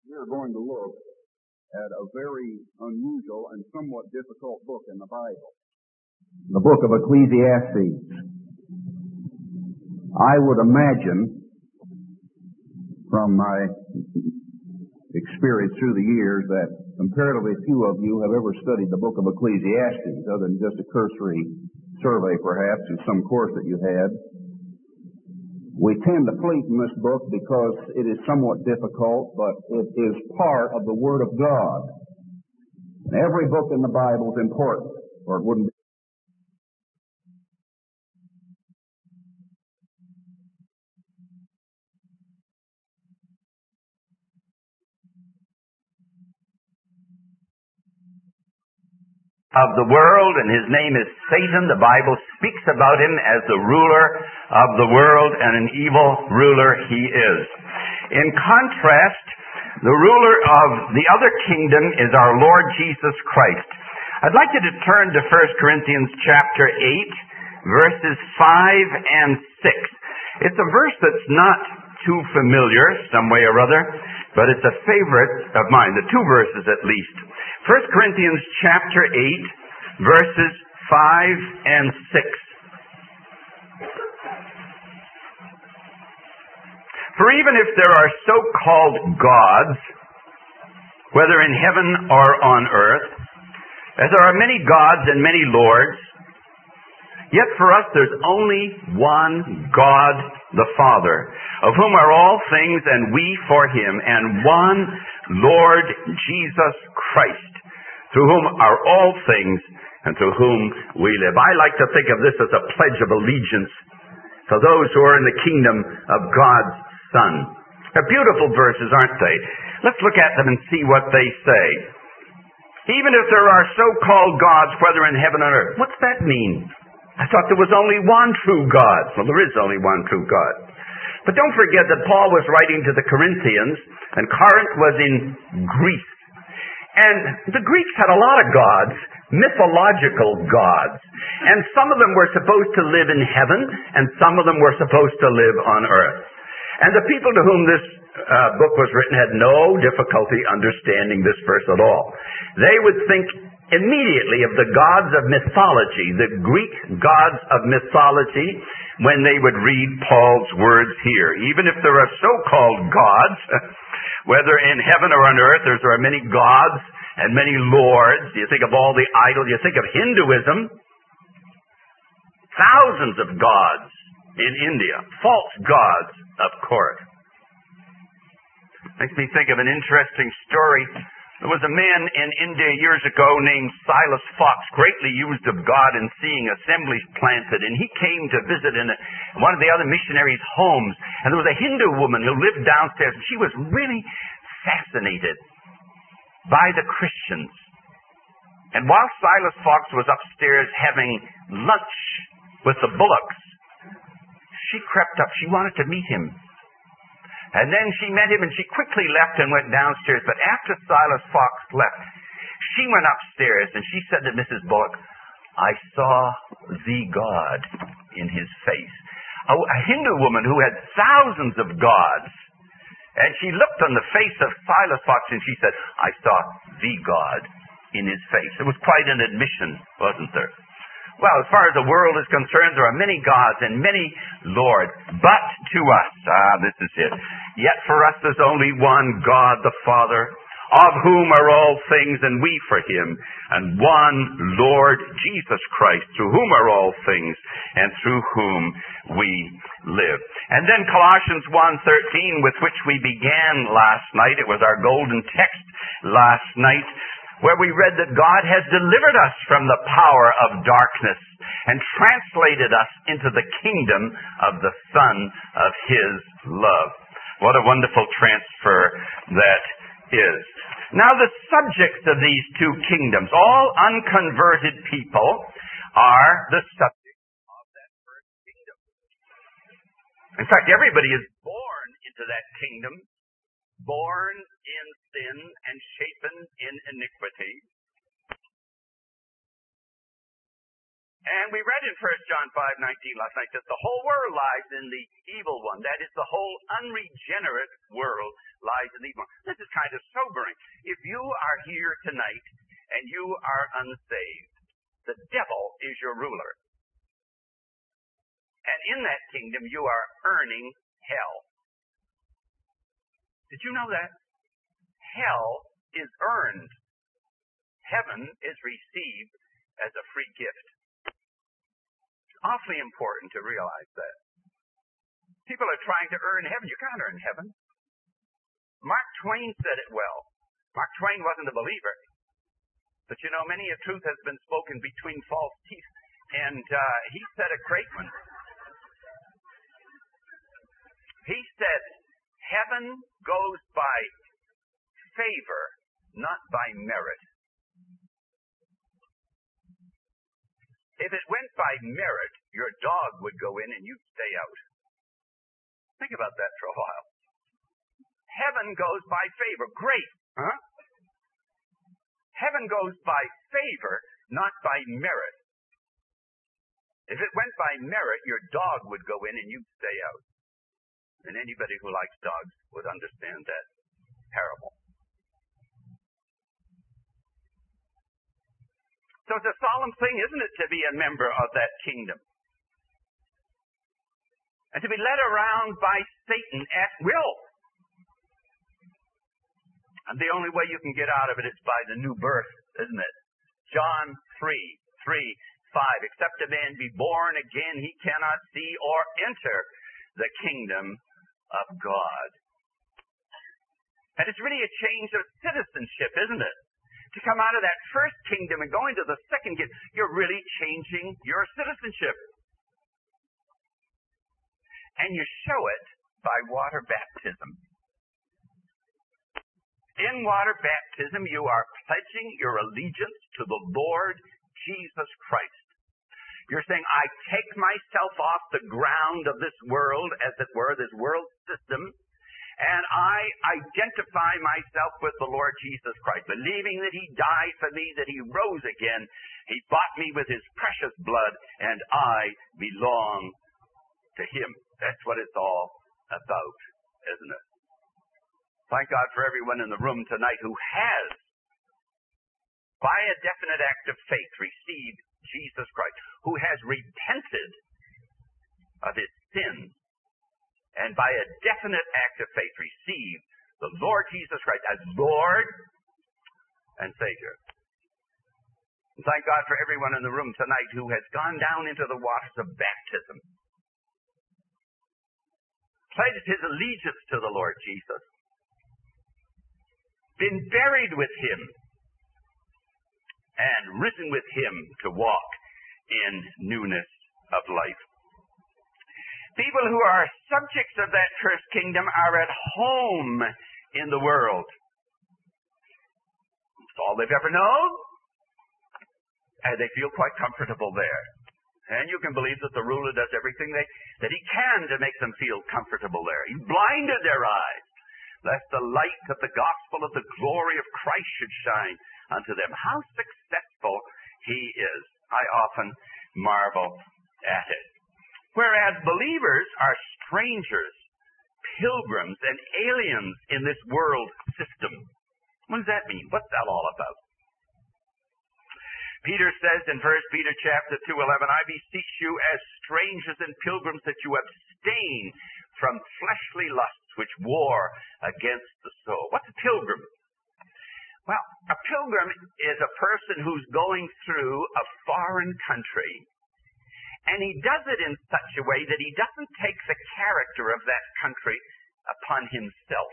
we're going to look at a very unusual and somewhat difficult book in the Bible. The book of Ecclesiastes. I would imagine, from my experience through the years, that comparatively few of you have ever studied the book of Ecclesiastes, other than just a cursory survey perhaps in some course that you had. We tend to flee from this book because it is somewhat difficult, but it is part of the Word of God. And every book in the Bible is important, or it wouldn't be. Of the world, and his name is Satan. The Bible speaks about him as the ruler of the world, and an evil ruler he is. In contrast, the ruler of the other kingdom is our Lord Jesus Christ. I'd like you to turn to 1 Corinthians chapter 8, verses 5 and 6. It's a verse that's not too familiar, some way or other, but it's a favorite of mine, the two verses at least. 1 Corinthians chapter 8, verses 5 and 6. For even if there are so-called gods, whether in heaven or on earth, as there are many gods and many lords, yet for us there's only one God, the Father, of whom are all things and we for him, and one Lord Jesus Christ, through whom are all things and through whom we live. I like to think of this as a pledge of allegiance for those who are in the kingdom of God's Son. They're beautiful verses, aren't they? Let's look at them and see what they say. Even if there are so-called gods, whether in heaven or earth. What's that mean? I thought there was only one true God. Well, there is only one true God. But don't forget that Paul was writing to the Corinthians, and Corinth was in Greece. And the Greeks had a lot of gods, mythological gods. And some of them were supposed to live in heaven, and some of them were supposed to live on earth. And the people to whom this book was written had no difficulty understanding this verse at all. They would think immediately of the gods of mythology, the Greek gods of mythology, when they would read Paul's words here. Even if there are so-called gods, whether in heaven or on earth, there are many gods and many lords. You think of all the idols. You think of Hinduism. Thousands of gods in India. False gods, of course. Makes me think of an interesting story. There was a man in India years ago named Silas Fox, greatly used of God in seeing assemblies planted, and he came to visit in one of the other missionaries' homes, and there was a Hindu woman who lived downstairs, and she was really fascinated by the Christians. And while Silas Fox was upstairs having lunch with the Bullocks, she crept up. She wanted to meet him. And then she met him, and she quickly left and went downstairs. But after Silas Fox left, she went upstairs, and she said to Mrs. Bullock, "I saw the God in his face." A Hindu woman who had thousands of gods. And she looked on the face of Silas Fox, and she said, "I saw the God in his face." It was quite an admission, wasn't there? Well, as far as the world is concerned, there are many gods and many lords. But to us, this is it. Yet for us there's only one God, the Father, of whom are all things, and we for him, and one Lord Jesus Christ, through whom are all things, and through whom we live. And then Colossians 1:13, with which we began last night. It was our golden text last night, where we read that God has delivered us from the power of darkness and translated us into the kingdom of the Son of his love. What a wonderful transfer that is. Now, the subjects of these two kingdoms, all unconverted people, are the subjects of that first kingdom. In fact, everybody is born into that kingdom, born in sin and shapen in iniquity. And we read in 1 John 5:19 last night that the whole world lies in the evil one. That is, the whole unregenerate world lies in the evil one. This is kind of sobering. If you are here tonight and you are unsaved, the devil is your ruler. And in that kingdom, you are earning hell. Did you know that? Hell is earned. Heaven is received as a free gift. It's awfully important to realize that. People are trying to earn heaven. You can't earn heaven. Mark Twain said it well. Mark Twain wasn't a believer. But you know, many a truth has been spoken between false teeth. And he said a great one. He said, heaven goes by favor, not by merit. If it went by merit, your dog would go in and you'd stay out. Think about that for a while. Heaven goes by favor. Great, huh? Heaven goes by favor, not by merit. If it went by merit, your dog would go in and you'd stay out. And anybody who likes dogs would understand that parable. So it's a solemn thing, isn't it, to be a member of that kingdom? And to be led around by Satan at will. And the only way you can get out of it is by the new birth, isn't it? John 3:5. Except a man be born again, he cannot see or enter the kingdom of God. And it's really a change of citizenship, isn't it? To come out of that first kingdom and go into the second kingdom, you're really changing your citizenship. And you show it by water baptism. In water baptism, you are pledging your allegiance to the Lord Jesus Christ. You're saying, I take myself off the ground of this world, as it were, this world system, and I identify myself with the Lord Jesus Christ, believing that He died for me, that He rose again. He bought me with His precious blood, and I belong to Him. That's what it's all about, isn't it? Thank God for everyone in the room tonight who has, by a definite act of faith, received Jesus Christ, who has repented of his sins, and by a definite act of faith received the Lord Jesus Christ as Lord and Savior. And thank God for everyone in the room tonight who has gone down into the waters of baptism, pledged his allegiance to the Lord Jesus, been buried with Him, and risen with Him to walk in newness of life. People who are subjects of that first kingdom are at home in the world. It's all they've ever known, and they feel quite comfortable there. And you can believe that the ruler does everything that he can to make them feel comfortable there. He blinded their eyes, lest the light of the gospel of the glory of Christ should shine unto them. How successful he is. I often marvel at it. Whereas believers are strangers, pilgrims, and aliens in this world system. What does that mean? What's that all about? Peter says in 1 Peter chapter 2:11, I beseech you as strangers and pilgrims that you abstain from fleshly lusts which war against the soul. What's a pilgrim? Well, a pilgrim is a person who's going through a foreign country, and he does it in such a way that he doesn't take the character of that country upon himself.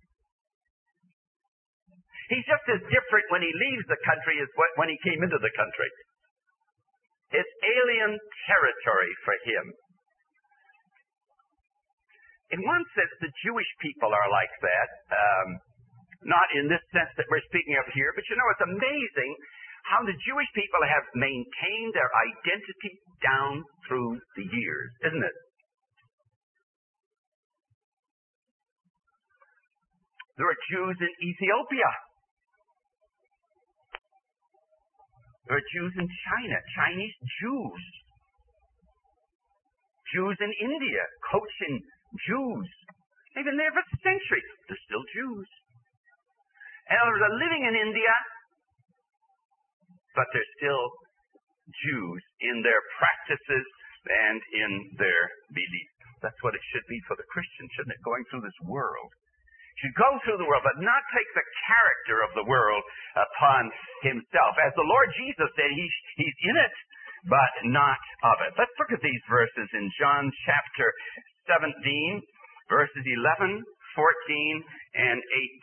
He's just as different when he leaves the country as when he came into the country. It's alien territory for him. In one sense, the Jewish people are like that. Not in this sense that we're speaking of here, but you know, it's amazing how the Jewish people have maintained their identity down through the years, isn't it? There are Jews in Ethiopia. There are Jews in China, Chinese Jews. Jews in India, Cochin Jews. They've been there for centuries. They're still Jews. And others are living in India, but they're still Jews in their practices and in their beliefs. That's what it should be for the Christian, shouldn't it? Going through this world. Should go through the world, but not take the character of the world upon himself. As the Lord Jesus said, he's in it, but not of it. Let's look at these verses in John chapter 17, verses 11, 14, and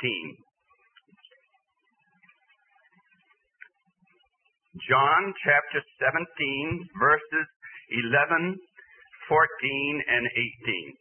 18. John chapter 17, verses 11, 14, and 18.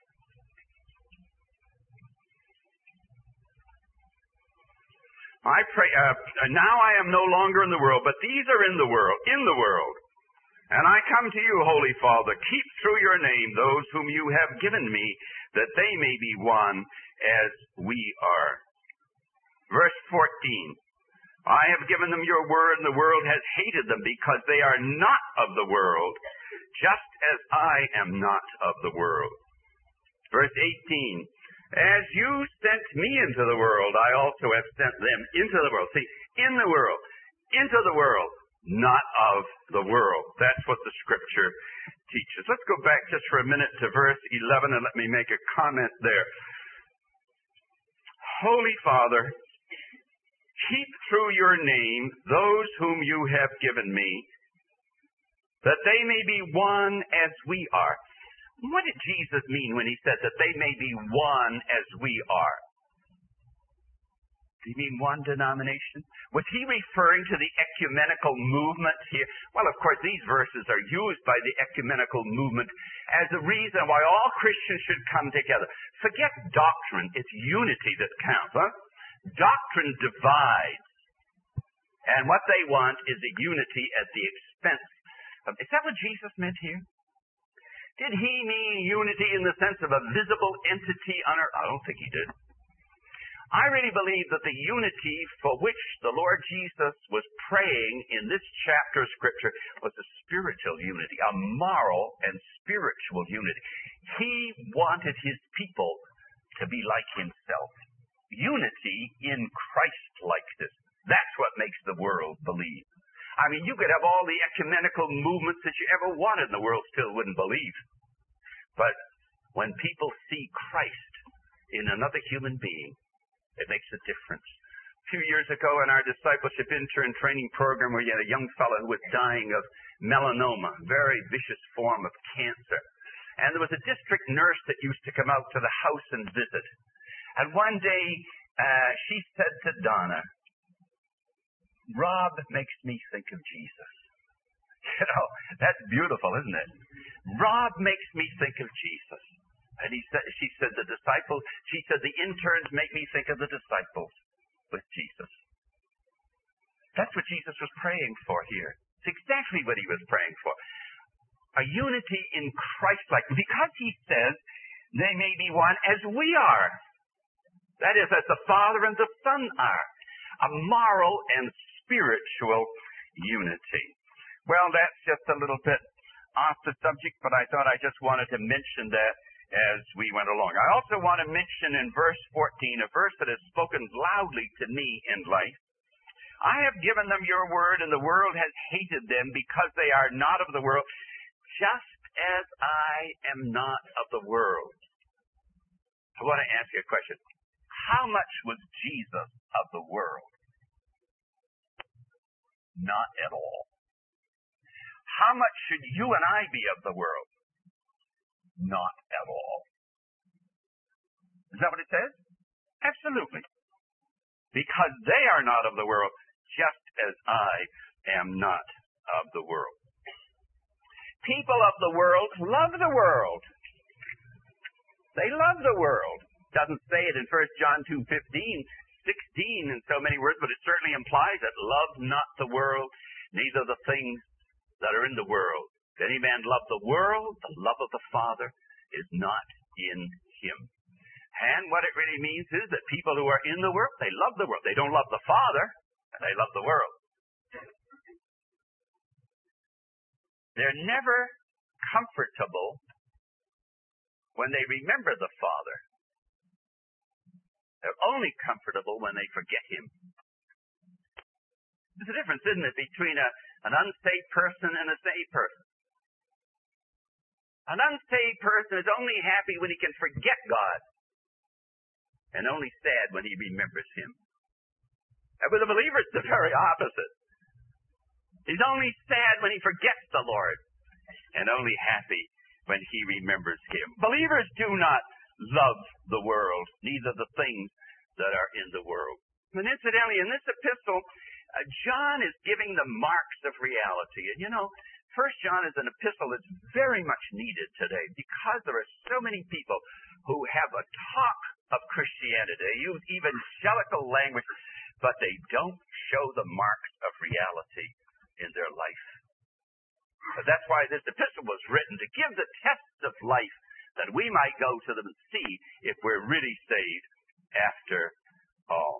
I pray, now I am no longer in the world, but these are in the world. And I come to you, Holy Father, keep through your name those whom you have given me, that they may be one as we are. Verse 14. I have given them your word, and the world has hated them because they are not of the world, just as I am not of the world. Verse 18. As you sent me into the world, I also have sent them into the world. See, in the world, into the world, not of the world. That's what the Scripture teaches. Let's go back just for a minute to verse 11 and let me make a comment there. Holy Father, keep through your name those whom you have given me, that they may be one as we are. What did Jesus mean when he said that they may be one as we are? Did he mean one denomination? Was he referring to the ecumenical movement here? Well, of course, these verses are used by the ecumenical movement as a reason why all Christians should come together. Forget doctrine. It's unity that counts. Huh? Doctrine divides. And what they want is a unity at the expense of... Is that what Jesus meant here? Did he mean unity in the sense of a visible entity on earth? I don't think he did. I really believe that the unity for which the Lord Jesus was praying in this chapter of Scripture was a spiritual unity, a moral and spiritual unity. He wanted his people to be like himself. Unity in Christ-likeness. That's what makes the world believe. I mean, you could have all the ecumenical movements that you ever wanted, and the world still wouldn't believe. But when people see Christ in another human being, it makes a difference. A few years ago in our discipleship intern training program, we had a young fellow who was dying of melanoma, a very vicious form of cancer. And there was a district nurse that used to come out to the house and visit. And one day, she said to Donna, Rob makes me think of Jesus. You know, that's beautiful, isn't it? Rob makes me think of Jesus. And she said, the interns make me think of the disciples with Jesus. That's what Jesus was praying for here. It's exactly what he was praying for. A unity in Christ-like. Because he says, they may be one as we are. That is, as the Father and the Son are. A moral and spiritual unity. Well, that's just a little bit off the subject, but I thought I just wanted to mention that as we went along. I also want to mention in verse 14, a verse that has spoken loudly to me in life. I have given them your word, and the world has hated them because they are not of the world, just as I am not of the world. I want to ask you a question. How much was Jesus of the world? Not at all. How much should you and I be of the world? Not at all. Is that what it says? Absolutely. Because they are not of the world, just as I am not of the world. People of the world love the world. They love the world. Doesn't say it in 1 John 2:15, 16 in so many words, but it certainly implies that love not the world, neither the things that are in the world. If any man love the world, the love of the Father is not in him. And what it really means is that people who are in the world, they love the world. They don't love the Father, and they love the world. They're never comfortable when they remember the Father. They're only comfortable when they forget Him. There's a difference, isn't it, between an unsaved person and a saved person? An unsaved person is only happy when he can forget God, and only sad when he remembers Him. And with a believer, it's the very opposite. He's only sad when he forgets the Lord, and only happy when he remembers Him. Believers do not love the world, neither the things that are in the world. And incidentally, in this epistle, John is giving the marks of reality. And you know, 1 John is an epistle that's very much needed today because there are so many people who have a talk of Christianity. They use evangelical language, but they don't show the marks of reality in their life. That's why this epistle was written, to give the tests of life that we might go to them and see if we're really saved after all.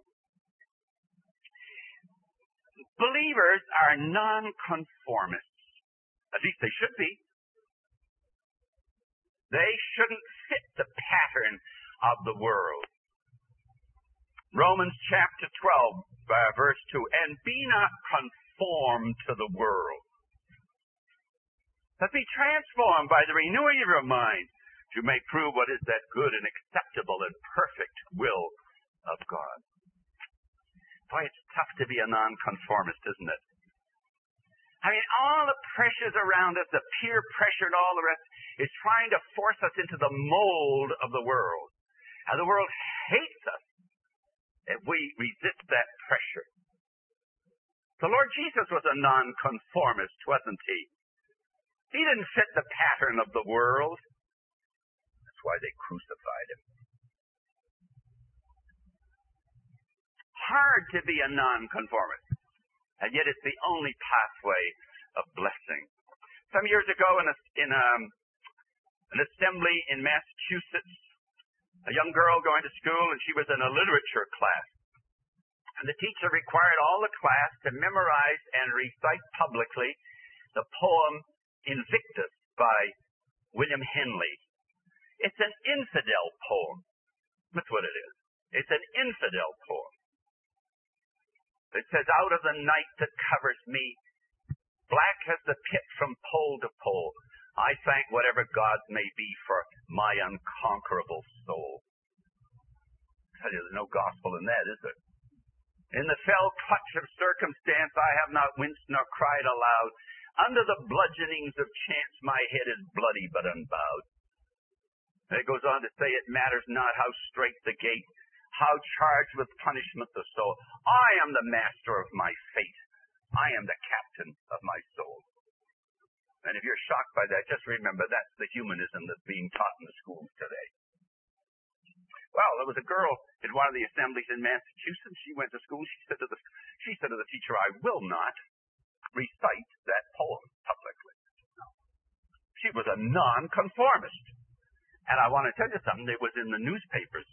Believers are nonconformists. At least they should be. They shouldn't fit the pattern of the world. Romans chapter 12, verse 2, and be not conformed to the world, but be transformed by the renewing of your mind, that you may prove what is that good and acceptable and perfect will of God. Boy, it's tough to be a nonconformist, isn't it? I mean, all the pressures around us, the peer pressure and all the rest, is trying to force us into the mold of the world. And the world hates us if we resist that pressure. The Lord Jesus was a nonconformist, wasn't He? He didn't fit the pattern of the world. That's why they crucified Him. Hard to be a nonconformist, and yet it's the only pathway of blessing. Some years ago in an assembly in Massachusetts, a young girl going to school, and she was in a literature class. And the teacher required all the class to memorize and recite publicly the poem Invictus by William Henley. It's an infidel poem. That's what it is. It's an infidel poem. It says, out of the night that covers me, black as the pit from pole to pole, I thank whatever gods may be for my unconquerable soul. I tell you, there's no gospel in that, is there? In the fell clutch of circumstance, I have not winced nor cried aloud. Under the bludgeonings of chance, my head is bloody but unbowed. And it goes on to say, it matters not how straight the gate, how charged with punishment the soul. I am the master of my fate. I am the captain of my soul. And if you're shocked by that, just remember that's the humanism that's being taught in the schools today. Well, there was a girl in one of the assemblies in Massachusetts. She went to school. She said to the teacher, I will not recite that poem publicly. No. She was a nonconformist. And I want to tell you something. It was in the newspapers.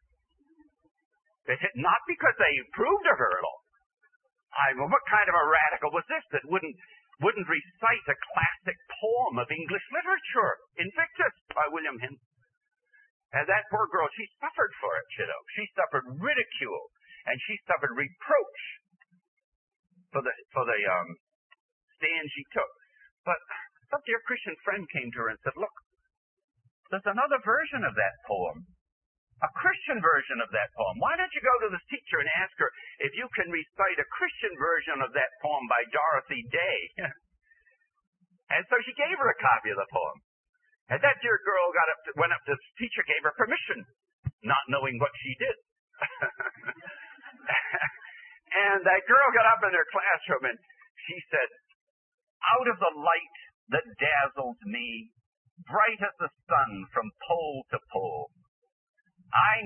Not because they approved of her at all. What kind of a radical was this that wouldn't recite a classic poem of English literature, Invictus by William Henley? And that poor girl, she suffered for it, you know. She suffered ridicule, and she suffered reproach for the stand she took. But some dear Christian friend came to her and said, look, there's another version of that poem. A Christian version of that poem. Why don't you go to this teacher and ask her if you can recite a Christian version of that poem by Dorothy Day? And so she gave her a copy of the poem. And that dear girl went up to the teacher, gave her permission, not knowing what she did. And that girl got up in her classroom and she said, out of the light that dazzles me, bright as the sun from pole to pole, I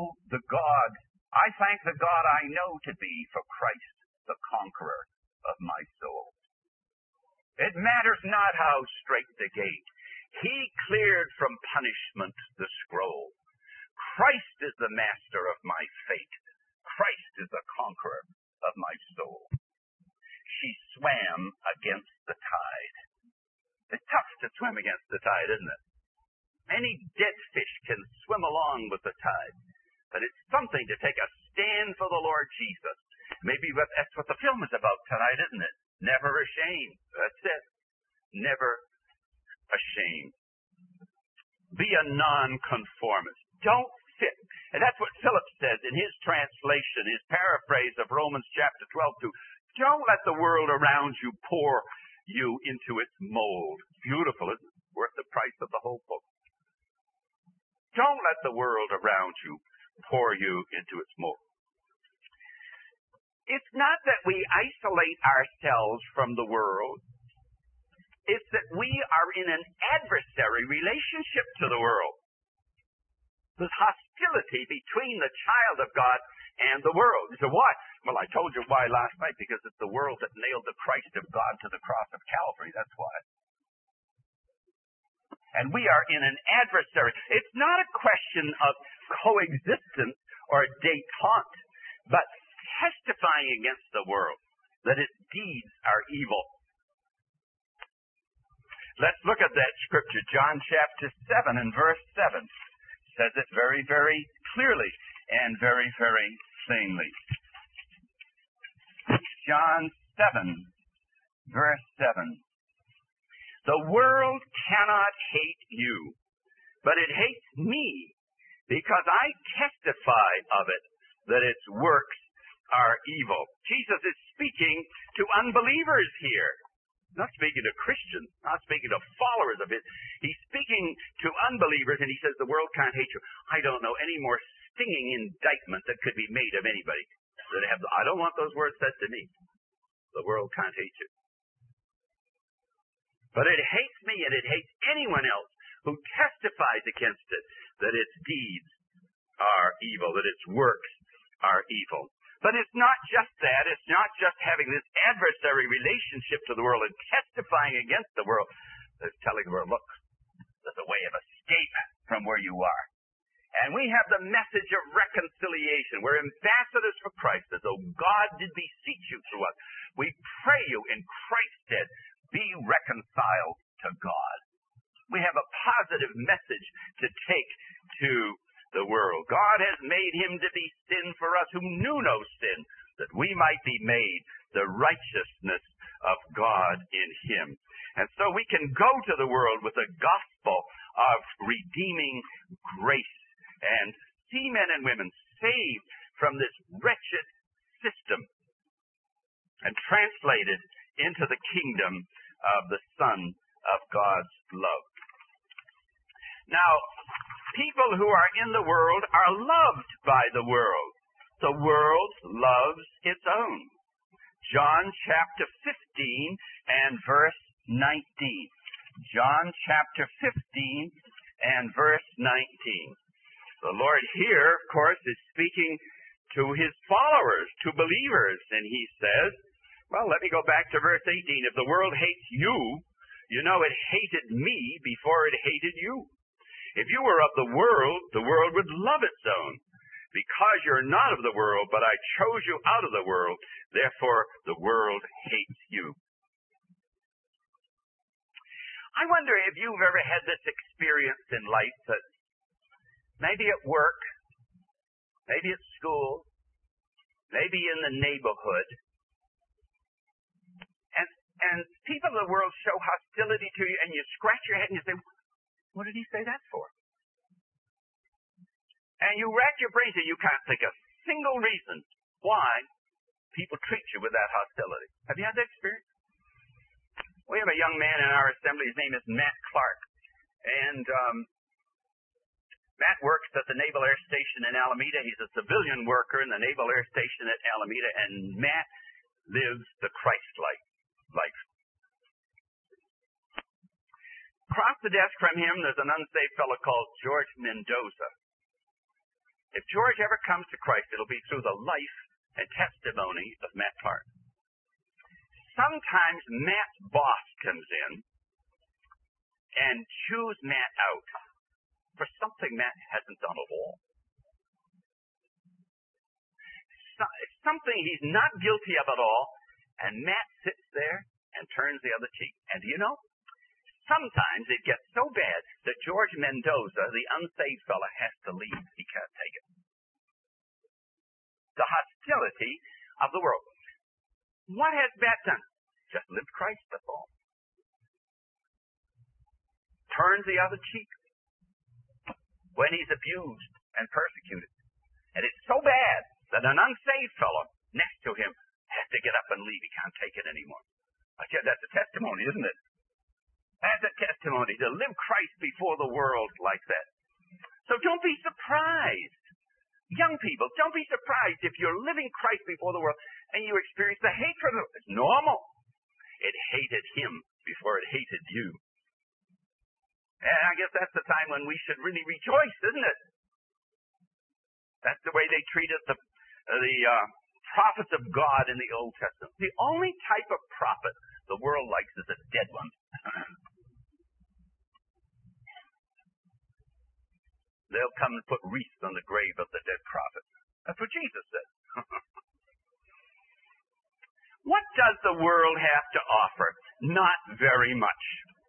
thank the God I know to be for Christ, the conqueror of my soul. It matters not how strait the gate. He cleared from punishment the scroll. Christ is the master of my fate. Christ is the conqueror of my soul. She swam against the tide. swim against the tide, isn't it? Any dead fish can swim along with the tide. But it's something to take a stand for the Lord Jesus. Maybe that's what the film is about tonight, isn't it? Never ashamed. That's it. Never ashamed. Be a nonconformist. Don't fit. And that's what Philip says in his translation, his paraphrase of Romans chapter 12, too. Don't let the world around you pour you into its mold. Beautiful, isn't it? Worth the price of the whole book. Don't let the world around you pour you into its mold. It's not that we isolate ourselves from the world. It's that we are in an adversary relationship to the world. There's hostility between the child of God and the world. You say, why? Well, I told you why last night, because it's the world that nailed the Christ of God to the cross of Calvary. That's why. And we are in an adversary. It's not a question of coexistence or détente, but testifying against the world that its deeds are evil. Let's look at that scripture. John chapter 7 and verse 7 says it very, very clearly and very, very plainly. John 7, verse 7. The world cannot hate you, but it hates me because I testify of it that its works are evil. Jesus is speaking to unbelievers here. Not speaking to Christians, not speaking to followers of his. He's speaking to unbelievers, and he says the world can't hate you. I don't know any more stinging indictment that could be made of anybody. I don't want those words said to me. The world can't hate you. But it hates me, and it hates anyone else who testifies against it that its deeds are evil, that its works are evil. But it's not just that. It's not just having this adversary relationship to the world and testifying against the world. It's telling the world, look, there's a way of escape from where you are. And we have the message of reconciliation. We're ambassadors for Christ, as though God did beseech you through us. We pray you in Christ's stead, be reconciled to God. We have a positive message to take to the world. God has made him to be sin for us who knew no sin, that we might be made the righteousness of God in him. And so we can go to the world with the gospel of redeeming grace and see men and women saved from this wretched system and translated into the kingdom of the Son of God's love. Now, people who are in the world are loved by the world. The world loves its own. John chapter 15 and verse 19. John chapter 15 and verse 19. The Lord here, of course, is speaking to his followers, to believers, and he says, well, let me go back to verse 18. If the world hates you, you know it hated me before it hated you. If you were of the world would love its own. Because you're not of the world, but I chose you out of the world, therefore the world hates you. I wonder if you've ever had this experience in life that maybe at work, maybe at school, maybe in the neighborhood, and people of the world show hostility to you, and you scratch your head and you say, what did he say that for? And you rack your brains and you can't think of a single reason why people treat you with that hostility. Have you had that experience? We have a young man in our assembly. His name is Matt Clark. And Matt works at the Naval Air Station in Alameda. He's a civilian worker in the Naval Air Station at Alameda. And Matt lives the Christ-like life. Across the desk from him, there's an unsaved fellow called George Mendoza. If George ever comes to Christ, it'll be through the life and testimony of Matt Clark. Sometimes Matt's boss comes in and chews Matt out for something Matt hasn't done at all. Something he's not guilty of at all, and Matt sits there and turns the other cheek. And do you know? Sometimes it gets so bad that George Mendoza, the unsaved fella, has to leave. He can't take it. The hostility of the world. What has Bat done? Just lived Christ before. Turns the other cheek when he's abused and persecuted. And it's so bad that an unsaved fellow next to him has to get up and leave. He can't take it anymore. I said, that's a testimony, isn't it? That's a testimony to live Christ before the world like that. So don't be surprised. Young people, don't be surprised if you're living Christ before the world and you experience the hatred of it. It's normal. It hated him before it hated you. And I guess that's the time when we should really rejoice, isn't it? That's the way they treated the prophets of God in the Old Testament. The only type of prophet the world likes is a dead one. They'll come and put wreaths on the grave of the dead prophet. That's what Jesus said. What does the world have to offer? Not very much.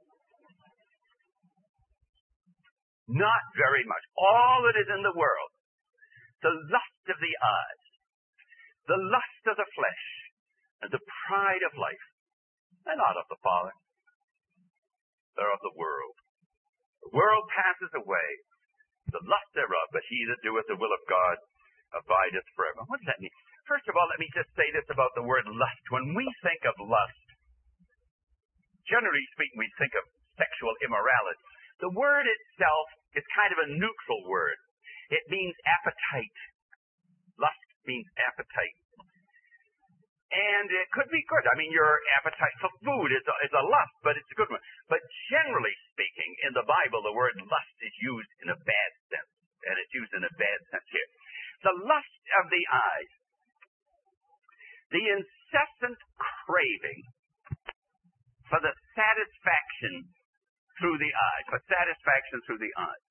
Not very much. All that is in the world. The lust of the eyes, the lust of the flesh, and the pride of life. They're not of the Father. They're of the world. The world passes away, the lust thereof, but he that doeth the will of God abideth forever. What does that mean? First of all, let me just say this about the word lust. When we think of lust, generally speaking, we think of sexual immorality. The word itself is kind of a neutral word. It means appetite. Lust means appetite. And it could be good. I mean, your appetite for food is a lust, but it's a good one. But generally speaking, in the Bible, the word lust is used in a bad sense. And it's used in a bad sense here. The lust of the eyes. The incessant craving for the satisfaction through the eyes. For satisfaction through the eyes.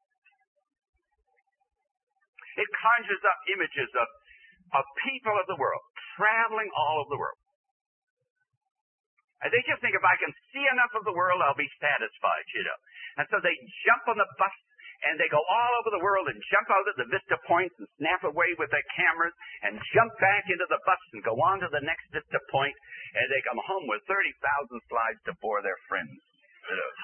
It conjures up images of people of the world, traveling all over the world. And they just think, if I can see enough of the world, I'll be satisfied, you know. And so they jump on the bus, and they go all over the world and jump out at the vista points and snap away with their cameras and jump back into the bus and go on to the next vista point, and they come home with 30,000 slides to bore their friends. You know.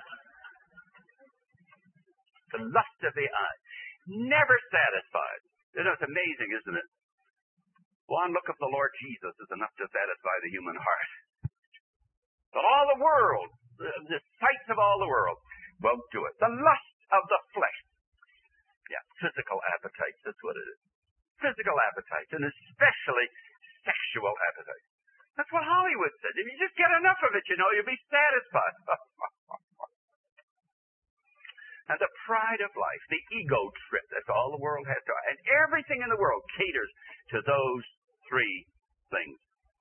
The lust of the eye. Never satisfied. You know, it's amazing, isn't it? One look of the Lord Jesus is enough to satisfy the human heart. But all the world, the sights of all the world, won't do it. The lust of the flesh. Yeah, physical appetites, that's what it is. Physical appetites, and especially sexual appetites. That's what Hollywood said. If you just get enough of it, you know, you'll be satisfied. And the pride of life, the ego trip, that's all the world has to offer. And everything in the world caters to those three things.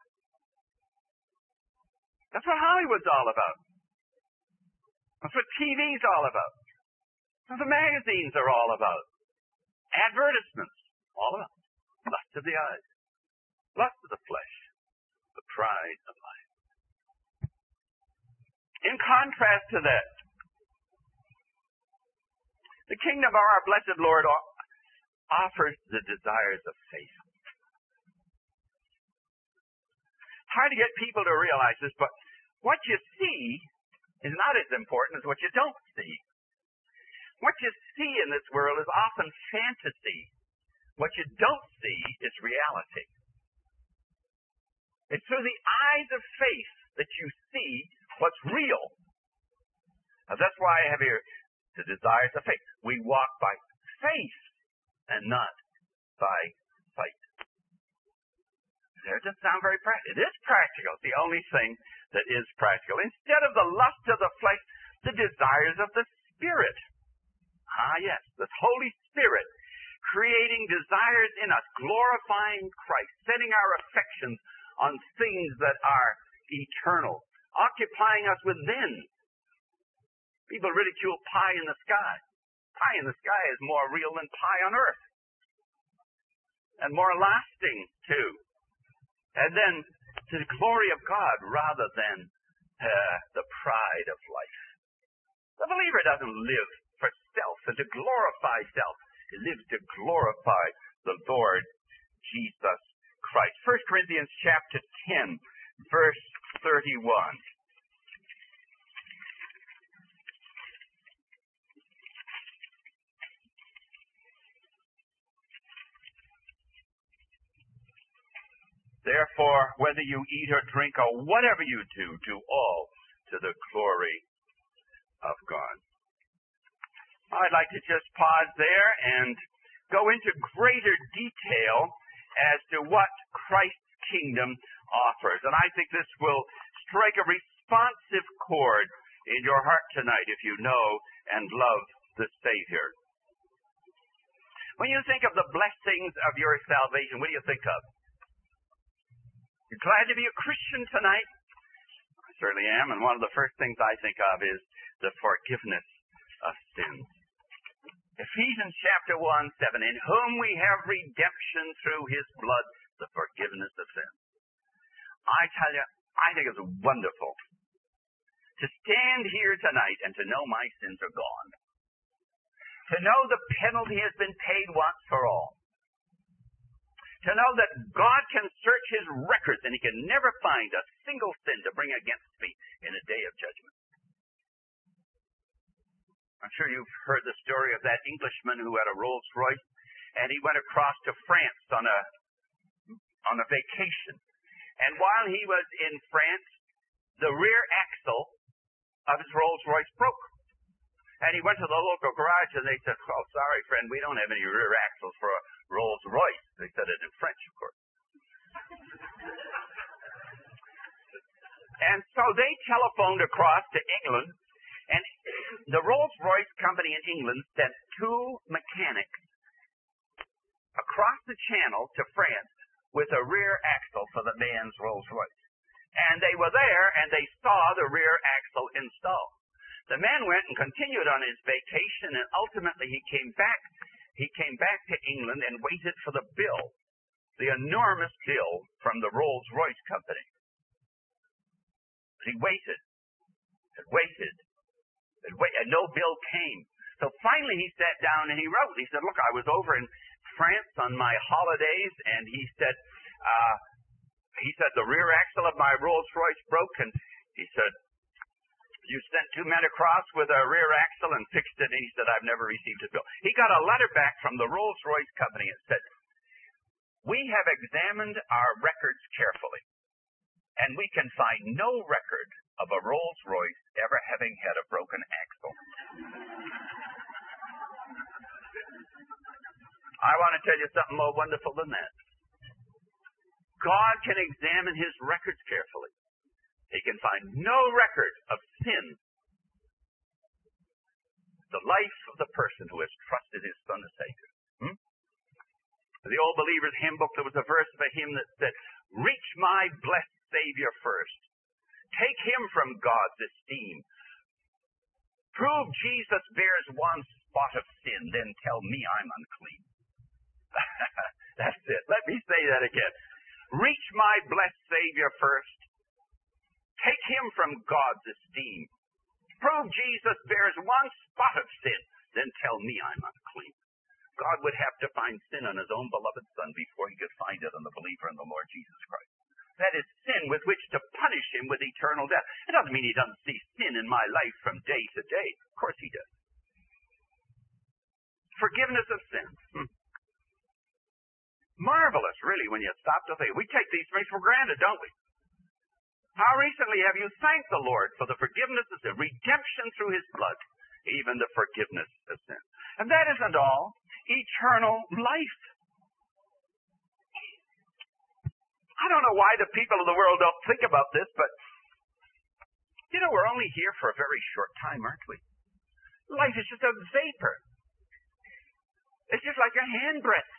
That's what Hollywood's all about. That's what TV's all about. That's what the magazines are all about. Advertisements, all about. Lust of the eyes, lust of the flesh, the pride of life. In contrast to that, the kingdom of our blessed Lord offers the desires of faith. Hard to get people to realize this, but what you see is not as important as what you don't see. What you see in this world is often fantasy. What you don't see is reality. It's through the eyes of faith that you see what's real. Now, that's why I have here the desires of faith. We walk by faith and not by sight. It doesn't sound very practical. It is practical. It's the only thing that is practical. Instead of the lust of the flesh, the desires of the Spirit. Ah, yes, the Holy Spirit creating desires in us, glorifying Christ, setting our affections on things that are eternal, occupying us within. People ridicule pie in the sky. Pie in the sky is more real than pie on earth. And more lasting, too. And then to the glory of God rather than the pride of life. The believer doesn't live for self and to glorify self. He lives to glorify the Lord Jesus Christ. 1 Corinthians chapter 10, verse 31. Therefore, whether you eat or drink or whatever you do, do all to the glory of God. I'd like to just pause there and go into greater detail as to what Christ's kingdom offers. And I think this will strike a responsive chord in your heart tonight if you know and love the Savior. When you think of the blessings of your salvation, what do you think of? You're glad to be a Christian tonight? I certainly am, and one of the first things I think of is the forgiveness of sins. Ephesians chapter 1:7, in whom we have redemption through his blood, the forgiveness of sins. I tell you, I think it's wonderful to stand here tonight and to know my sins are gone. To know the penalty has been paid once for all. To know that God can search his records and he can never find a single sin to bring against me in a day of judgment. I'm sure you've heard the story of that Englishman who had a Rolls Royce and he went across to France on a vacation. And while he was in France, the rear axle of his Rolls Royce broke. And he went to the local garage and they said, "Oh, sorry, friend, we don't have any rear axles for a Rolls Royce." They said it in French, of course. And so they telephoned across to England, and the Rolls Royce company in England sent 2 mechanics across the channel to France with a rear axle for the man's Rolls Royce. And they were there and they saw the rear axle installed. The man went and continued on his vacation, and ultimately he came back to England and waited for the bill, the enormous bill from the Rolls Royce company. But he waited and no bill came. So finally he sat down and he wrote. He said, "Look, I was over in France on my holidays," and he said, the rear axle of my Rolls Royce broke, and he said, "You sent 2 men across with a rear axle and fixed it," and he said, "I've never received a bill." He got a letter back from the Rolls Royce company and said, "We have examined our records carefully, and we can find no record of a Rolls Royce ever having had a broken axle." I want to tell you something more wonderful than that. God can examine his records carefully. He can find no record of sin. The life of the person who has trusted his Son as Savior. The Old Believer's Hymn Book, there was a verse of a hymn that said, "Reach my blessed Savior first. Take him from God's esteem. Prove Jesus bears one spot of sin, then tell me I'm unclean." That's it. Let me say that again. Reach my blessed Savior first. Take him from God's esteem. Prove Jesus bears one spot of sin, then tell me I'm unclean. God would have to find sin on his own beloved Son before he could find it on the believer in the Lord Jesus Christ. That is sin with which to punish him with eternal death. It doesn't mean he doesn't see sin in my life from day to day. Of course he does. Forgiveness of sins. Marvelous, really, when you stop to think. We take these things for granted, don't we? How recently have you thanked the Lord for the forgiveness of sin, redemption through his blood, even the forgiveness of sin? And that isn't all. Eternal life. I don't know why the people of the world don't think about this, but, we're only here for a very short time, aren't we? Life is just a vapor. It's just like a handbreadth.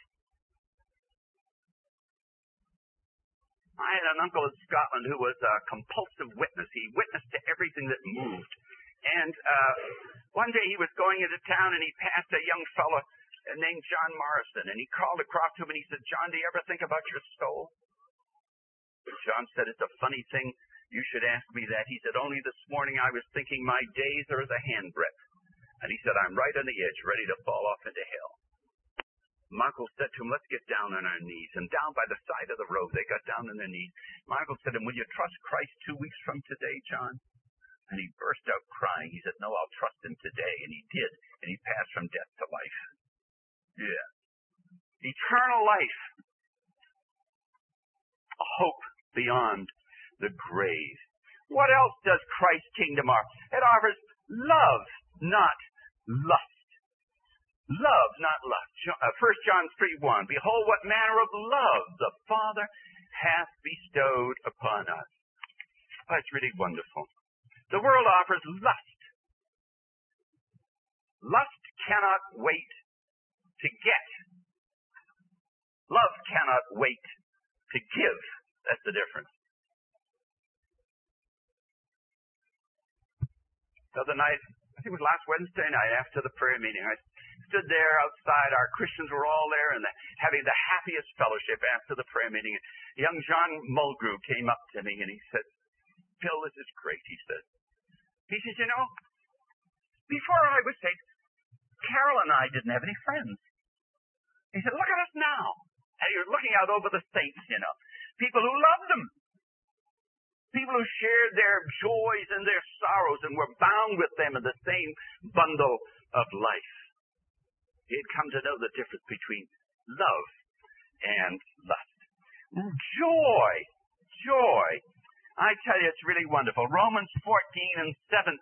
I had an uncle in Scotland who was a compulsive witness. He witnessed to everything that moved. And one day he was going into town and he passed a young fellow named John Morrison. And he called across to him and he said, "John, do you ever think about your soul?" John said, "It's a funny thing. You should ask me that. He said, only this morning I was thinking my days are as a handbreadth. And he said, I'm right on the edge, ready to fall off into hell. My uncle said to him, let's get down on our knees. And down by the side of the road, they got down on their knees. My uncle said to him, will you trust Christ 2 weeks from today, John? And he burst out crying. He said, no, I'll trust him today. And he did. And he passed from death to life. Yeah. Eternal life. A hope beyond the grave. What else does Christ's kingdom offer? It offers love, not lust. Love, not lust. 1 John 3:1. Behold, what manner of love the Father hath bestowed upon us. Oh, it's really wonderful. The world offers lust. Lust cannot wait to get. Love cannot wait to give. That's the difference. The other night, I think it was last Wednesday night after the prayer meeting, I stood there outside. Our Christians were all there and having the happiest fellowship after the prayer meeting. Young John Mulgrew came up to me and he said, Bill, this is great, he said. He says, you know, before I was saved, Carol and I didn't have any friends. He said, look at us now. And he was looking out over the saints, you know. People who loved them. People who shared their joys and their sorrows and were bound with them in the same bundle of life. He had come to know the difference between love and lust. Joy. Joy. I tell you, it's really wonderful. Romans 14 and 17.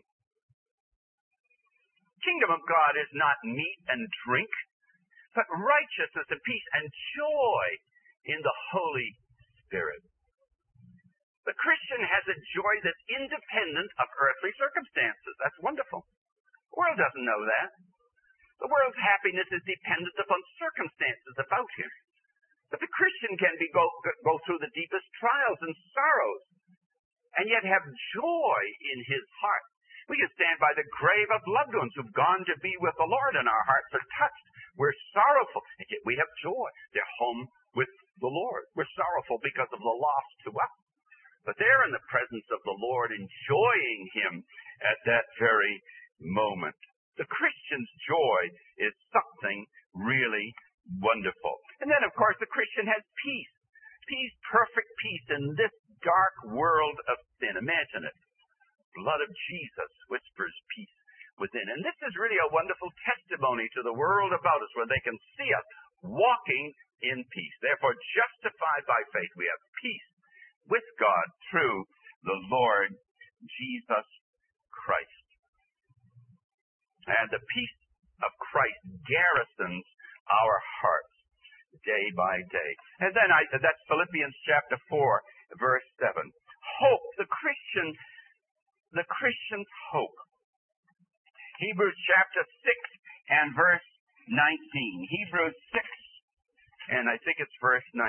Kingdom of God is not meat and drink, but righteousness and peace and joy in the Holy Spirit. The Christian has a joy that's independent of earthly circumstances. That's wonderful. The world doesn't know that. The world's happiness is dependent upon circumstances about him. But the Christian can go through the deepest trials and sorrows and yet have joy in his heart. We can stand by the grave of loved ones who've gone to be with the Lord and our hearts are touched. We're sorrowful, and yet we have joy. They're home with the Lord. We're sorrowful because of the loss to us. But they're in the presence of the Lord, enjoying Him at that very moment. The Christian's joy is something really wonderful. And then, of course, the Christian has peace. Peace, perfect peace in this dark world of sin. Imagine it. Blood of Jesus whispers peace within. And this is really a wonderful testimony to the world about us where they can see us walking in peace. Therefore, justified by faith, we have peace with God through the Lord Jesus Christ. And the peace of Christ garrisons our hearts day by day. And then that's Philippians chapter 4, verse 7. Hope, the Christian's hope. Hebrews chapter 6 and verse 19. Hebrews 6 and I think it's verse 19.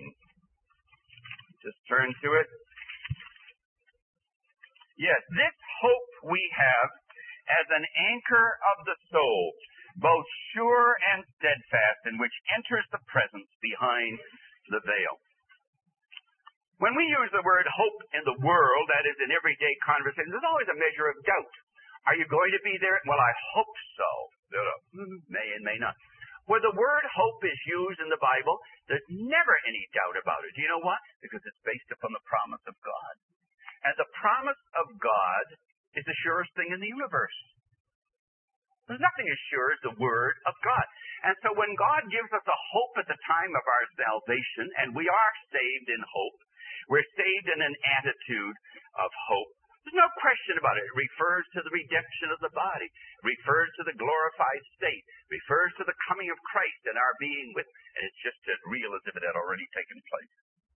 Just turn to it. Yes, this hope we have as an anchor of the soul, both sure and steadfast, in which enters the presence behind the veil. When we use the word hope in the world, that is in everyday conversation, there's always a measure of doubt. Are you going to be there? Well, I hope so. May and may not. Where the word hope is used in the Bible, there's never any doubt about it. Do you know why? Because it's based upon the promise of God. And the promise of God is the surest thing in the universe. There's nothing as sure as the Word of God. And so when God gives us a hope at the time of our salvation, and we are saved in hope, we're saved in an attitude of hope. There's no question about it. It refers to the redemption of the body, refers to the glorified state, refers to the coming of Christ and our being with, and it's just as real as if it had already taken place.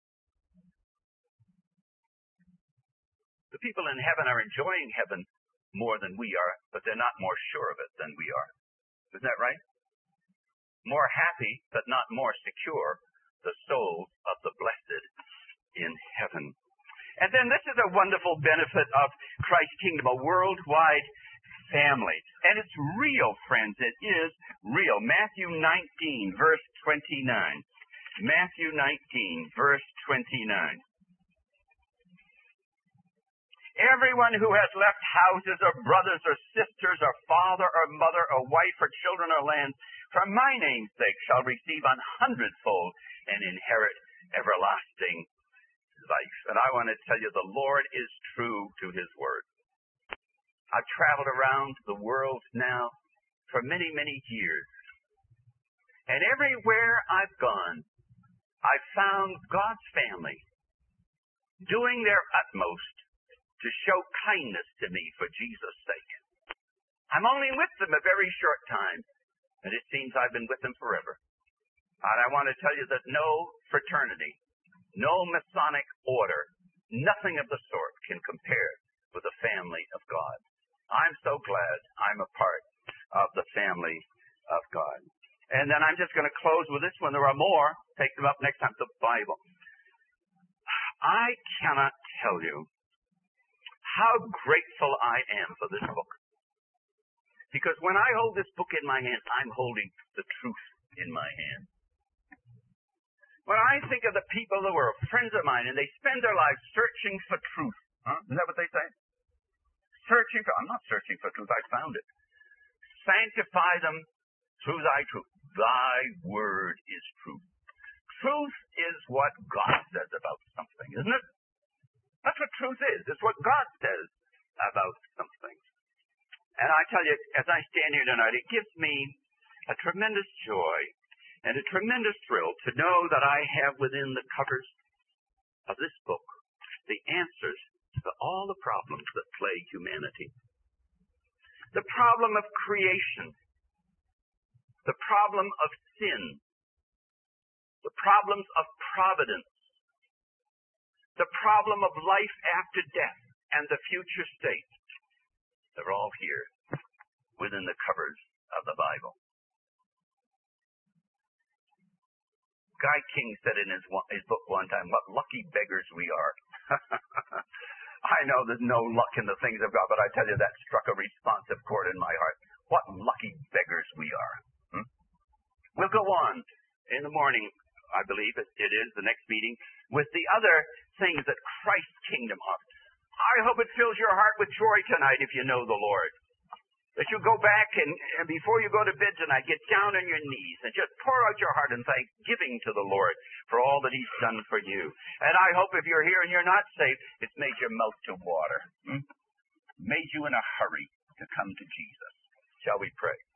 The people in heaven are enjoying heaven more than we are, but they're not more sure of it than we are. Isn't that right? More happy, but not more secure, the souls of the blessed in heaven. And then this is a wonderful benefit of Christ's kingdom, a worldwide family. And it's real, friends. It is real. Matthew 19, verse 29. Matthew 19, verse 29. Everyone who has left houses or brothers or sisters or father or mother or wife or children or lands for my name's sake shall receive 100-fold and inherit everlasting life. And I want to tell you, the Lord is true to His word. I've traveled around the world now for many, many years. And everywhere I've gone, I've found God's family doing their utmost to show kindness to me for Jesus' sake. I'm only with them a very short time, and it seems I've been with them forever. And I want to tell you that no fraternity, no Masonic order, nothing of the sort can compare with the family of God. I'm so glad I'm a part of the family of God. And then I'm just going to close with this one. There are more. Take them up next time. The Bible. I cannot tell you how grateful I am for this book. Because when I hold this book in my hand, I'm holding the truth in my hand. When I think of the people who are friends of mine and they spend their lives searching for truth. Is that what they say? Searching for, I'm not searching for truth, I found it. Sanctify them through thy truth. Thy word is truth. Truth is what God says about something, isn't it? That's what truth is. It's what God says about something. And I tell you, as I stand here tonight, it gives me a tremendous joy and a tremendous thrill to know that I have within the covers of this book the answers to all the problems that plague humanity. The problem of creation, the problem of sin, the problems of providence, the problem of life after death, and the future state. They're all here within the covers of the Bible. Guy King said in his book one time, what lucky beggars we are. I know there's no luck in the things of God, but I tell you, that struck a responsive chord in my heart. What lucky beggars we are. We'll go on in the morning, I believe it is, the next meeting, with the other things that Christ's kingdom offers. I hope it fills your heart with joy tonight if you know the Lord. That you go back and before you go to bed tonight, get down on your knees and just pour out your heart in thanksgiving to the Lord for all that He's done for you. And I hope if you're here and you're not saved, it's made your mouth to water. Made you in a hurry to come to Jesus. Shall we pray?